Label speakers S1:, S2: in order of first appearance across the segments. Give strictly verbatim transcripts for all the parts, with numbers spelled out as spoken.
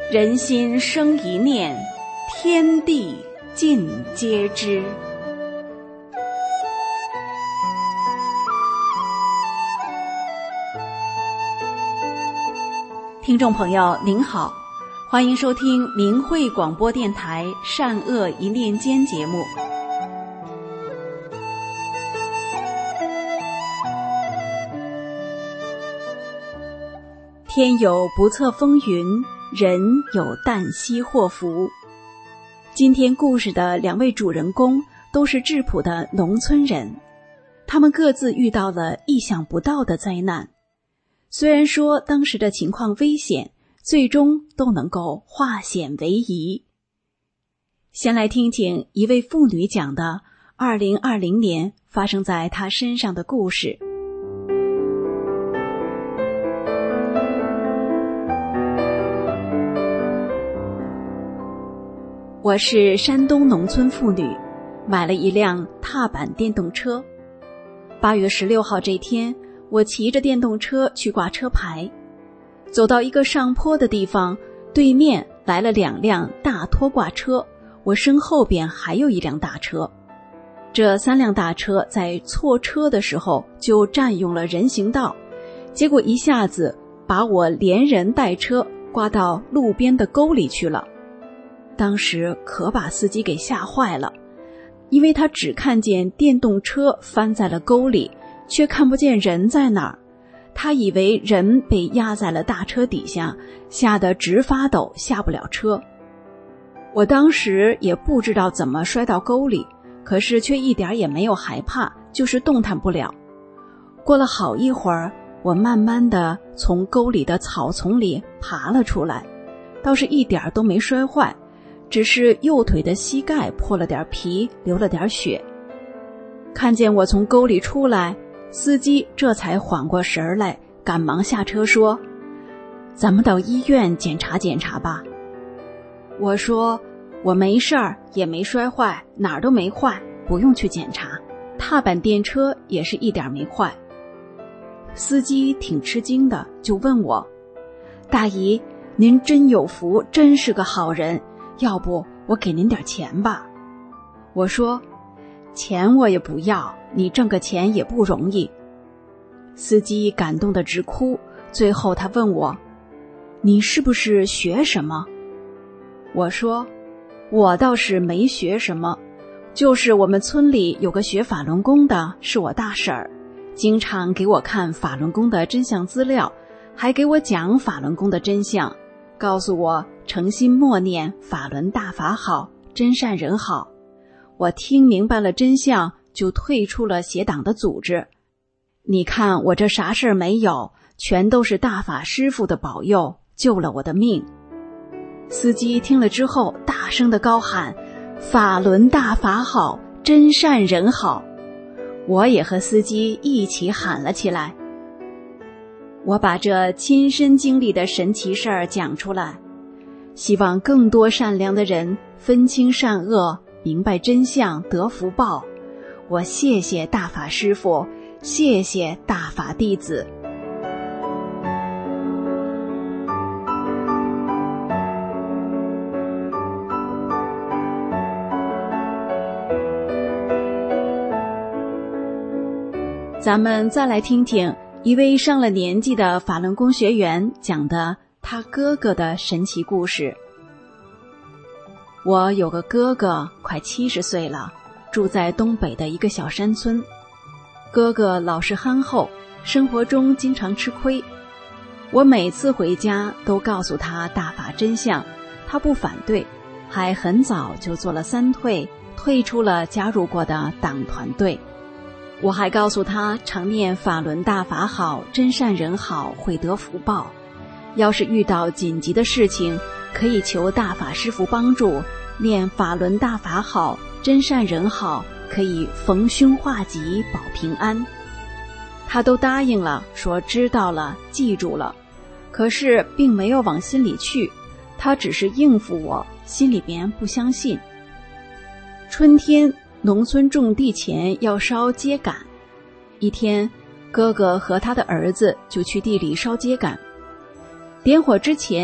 S1: 人心生一念，天地尽皆知。听众朋友您好，欢迎收听明慧广播电台善恶一念间节目。天有不测风云，人有旦夕祸福。今天故事的两位主人公都是质朴的农村人，他们各自遇到了意想不到的灾难。虽然说当时的情况危险，最终都能够化险为夷。先来听听一位妇女讲的二零二零年发生在她身上的故事。我是山东农村妇女，买了一辆踏板电动车。八月十六号这天，我骑着电动车去挂车牌，走到一个上坡的地方，对面来了两辆大拖挂车，我身后边还有一辆大车。这三辆大车在错车的时候就占用了人行道，结果一下子把我连人带车刮到路边的沟里去了。当时可把司机给吓坏了，因为他只看见电动车翻在了沟里，却看不见人在哪儿。他以为人被压在了大车底下，吓得直发抖，下不了车。我当时也不知道怎么摔到沟里，可是却一点也没有害怕，就是动弹不了。过了好一会儿，我慢慢地从沟里的草丛里爬了出来，倒是一点都没摔坏，只是右腿的膝盖破了点皮，流了点血。看见我从沟里出来，司机这才缓过神来，赶忙下车说：“咱们到医院检查检查吧。”我说：“我没事儿，也没摔坏，哪儿都没坏，不用去检查。踏板电车也是一点没坏。”司机挺吃惊的，就问我：“大姨，您真有福，真是个好人，要不我给您点钱吧？”我说：“钱我也不要，你挣个钱也不容易。”司机感动得直哭，最后他问我：“你是不是学什么？”我说：“我倒是没学什么，就是我们村里有个学法轮功的，是我大婶儿，经常给我看法轮功的真相资料，还给我讲法轮功的真相，告诉我诚心默念法轮大法好，真善人好。我听明白了真相，就退出了邪党的组织。你看我这啥事儿没有，全都是大法师父的保佑，救了我的命。”司机听了之后大声地高喊：“法轮大法好，真善人好。”我也和司机一起喊了起来。我把这亲身经历的神奇事儿讲出来，希望更多善良的人分清善恶，明白真相，得福报。我谢谢大法师父，谢谢大法弟子。咱们再来听听一位上了年纪的法轮功学员讲的他哥哥的神奇故事。我有个哥哥快七十岁了，住在东北的一个小山村。哥哥老实憨厚，生活中经常吃亏。我每次回家都告诉他大法真相，他不反对，还很早就做了三退，退出了加入过的党团队。我还告诉他常念法轮大法好，真善人好，会得福报。要是遇到紧急的事情，可以求大法师父帮助，念法轮大法好，真善人好，可以逢凶化吉，保平安。他都答应了，说知道了，记住了，可是并没有往心里去，他只是应付我，心里边不相信。春天农村种地前要烧秸秆，一天哥哥和他的儿子就去地里烧秸秆。点火之前，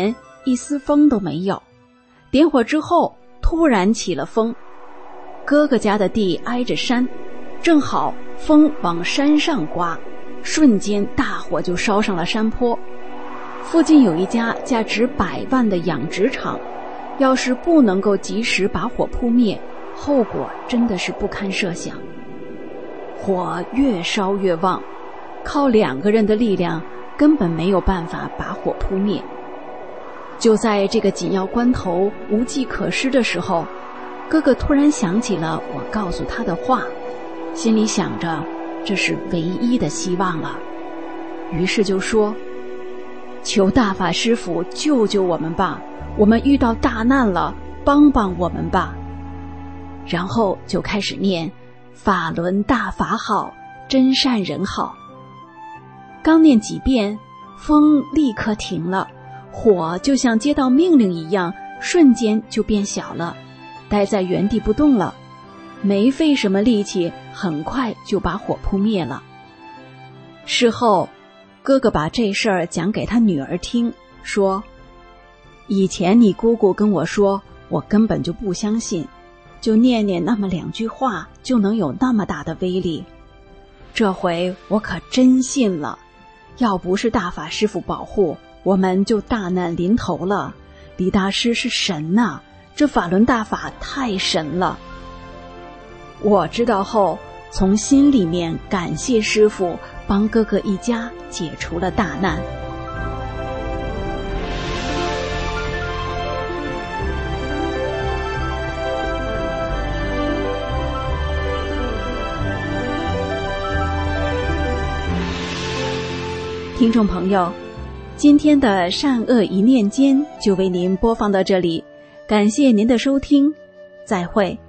S1: 一丝风都没有。点火之后，突然起了风。哥哥家的地挨着山，正好风往山上刮，瞬间大火就烧上了山坡。附近有一家价值百万的养殖场，要是不能够及时把火扑灭，后果真的是不堪设想。火越烧越旺，靠两个人的力量根本没有办法把火扑灭。就在这个紧要关头无计可施的时候，哥哥突然想起了我告诉他的话，心里想着这是唯一的希望了，于是就说：求大法师父救救我们吧，我们遇到大难了，帮帮我们吧。然后就开始念法轮大法好，真善人好。刚念几遍，风立刻停了，火就像接到命令一样，瞬间就变小了，待在原地不动了，没费什么力气，很快就把火扑灭了。事后哥哥把这事儿讲给他女儿听，说：以前你姑姑跟我说，我根本就不相信，就念念那么两句话就能有那么大的威力。这回我可真信了，要不是大法师父保护，我们就大难临头了。李大师是神呐，这法轮大法太神了。我知道后，从心里面感谢师父帮哥哥一家解除了大难。听众朋友，今天的善恶一念间就为您播放到这里，感谢您的收听，再会。